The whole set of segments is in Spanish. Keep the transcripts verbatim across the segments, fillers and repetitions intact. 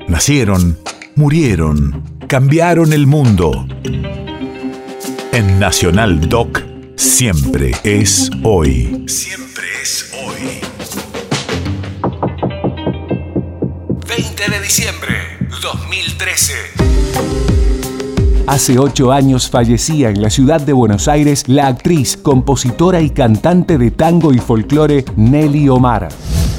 Nacieron, murieron, cambiaron el mundo. En Nacional Doc, siempre es hoy. Siempre es hoy. veinte de diciembre dos mil trece. Hace ocho años fallecía en la ciudad de Buenos Aires la actriz, compositora y cantante de tango y folclore Nelly Omar.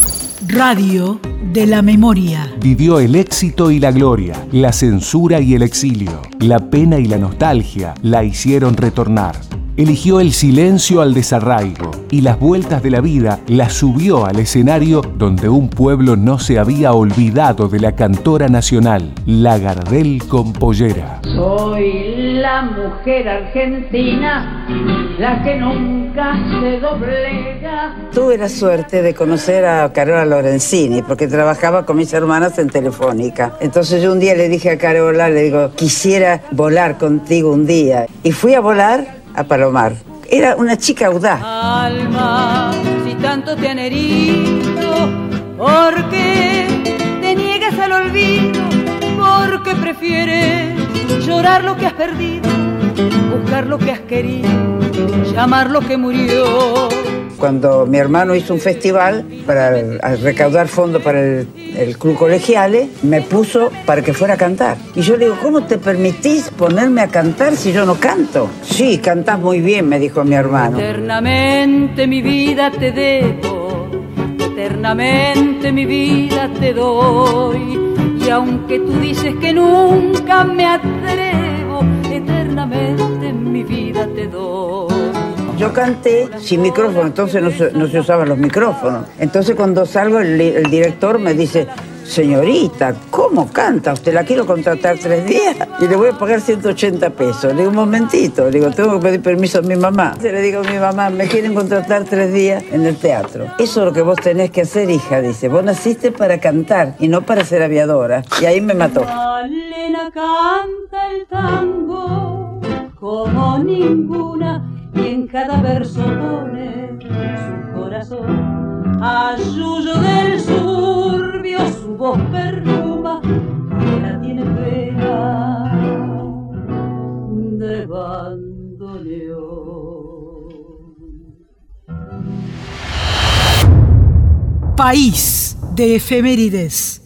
Radio de la memoria. Vivió el éxito y la gloria, la censura y el exilio, la pena y la nostalgia la hicieron retornar. Eligió el silencio al desarraigo y las vueltas de la vida la subió al escenario donde un pueblo no se había olvidado de la cantora nacional, la Gardel con pollera. Soy la mujer argentina, la que nunca se doblega. Tuve la suerte de conocer a Carola Lorenzini porque trabajaba con mis hermanas en Telefónica. Entonces yo un día le dije a Carola, le digo, quisiera volar contigo un día. Y fui a volar a Palomar. Era una chica audaz. Alma, si tanto te han herido, ¿por qué te niegas al olvido? Porque prefieres llorar lo que has perdido, buscar lo que has querido, llamar lo que murió. Cuando mi hermano hizo un festival para recaudar fondos para el, el Club Colegiale, me puso para que fuera a cantar. Y yo le digo, ¿cómo te permitís ponerme a cantar si yo no canto? Sí, cantás muy bien, me dijo mi hermano. Eternamente mi vida te debo, eternamente mi vida te doy. Y aunque tú dices que nunca me atrevo, eternamente mi vida te doy. Yo canté sin micrófono, entonces no se, no se usaban los micrófonos. Entonces cuando salgo el, el director me dice, señorita, ¿cómo canta? Usted la quiero contratar tres días y le voy a pagar ciento ochenta pesos. Le digo, un momentito, le digo, tengo que pedir permiso a mi mamá. Le digo a mi mamá, me quieren contratar tres días en el teatro. Eso es lo que vos tenés que hacer, hija, dice. Vos naciste para cantar y no para ser aviadora. Y ahí me mató. Malena canta el tango como ninguna, y en cada verso pone su corazón. A Yuyo del Suburbio su voz perfuma, que la tiene pena de bandoneón. País de efemérides.